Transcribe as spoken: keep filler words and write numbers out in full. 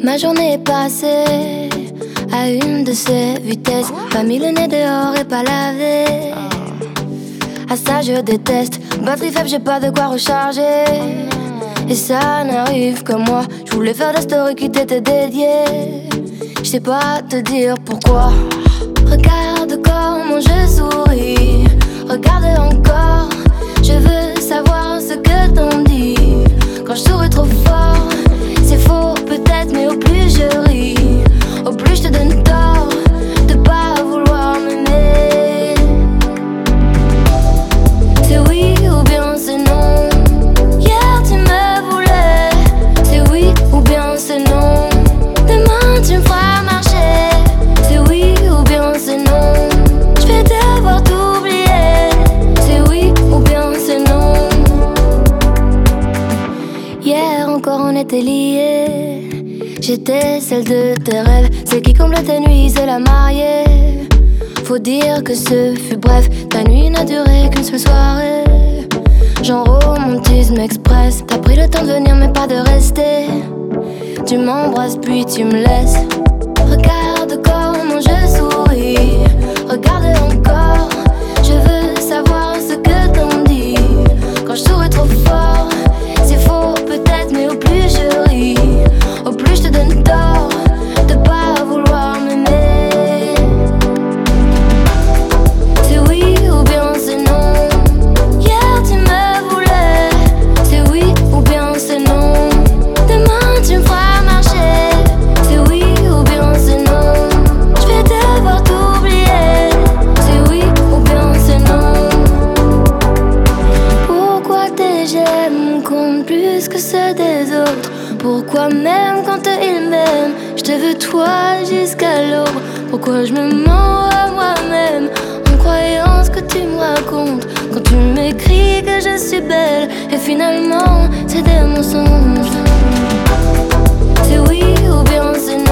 Ma journée est passée à une de ces vitesses. Pas mis le nez dehors et pas lavé. À ça je déteste. Batterie faible, j'ai pas de quoi recharger. Et ça n'arrive que moi. Je voulais faire des stories qui t'étaient dédiées. Je sais pas te dire pourquoi. Regarde comment je souris. Regarde encore. Je veux savoir ce que t'en dis. Quand je souris trop fort, c'est faux peut-être, mais au plus je ris, au plus je te donne tort de pas vouloir m'aimer. C'est oui ou bien c'est non. Hier tu me voulais. C'est oui ou bien c'est non. Demain tu me feras marcher. C'est oui ou bien c'est non. Je vais devoir t'oublier. C'est oui ou bien c'est non. Hier encore on était liés. J'étais celle de tes rêves, celle qui comble tes nuits, c'est la mariée. Faut dire que ce fut bref, ta nuit n'a duré qu'une seule soirée. Genre romantisme express, t'as pris le temps de venir mais pas de rester. Tu m'embrasses puis tu me laisses. Regarde comment je souris. Regarde encore. Je veux savoir ce que t'en dis. Quand je souris trop fort, c'est faux peut-être, mais au plus je ris, au plus je te donne tort de pas vouloir m'aimer. C'est oui ou bien c'est non. Hier tu me voulais. C'est oui ou bien c'est non. Demain tu me feras marcher. C'est oui ou bien c'est non. Je vais devoir t'oublier. C'est oui ou bien c'est non. Pourquoi tes j'aime comptent plus que ceux des autres? Pourquoi même quand ils m'aiment, je te veux toi jusqu'à l'aube? Pourquoi je me mens à moi-même en croyant ce que tu me racontes? Quand tu m'écris que je suis belle et finalement c'est des mensonges. C'est oui ou bien c'est non.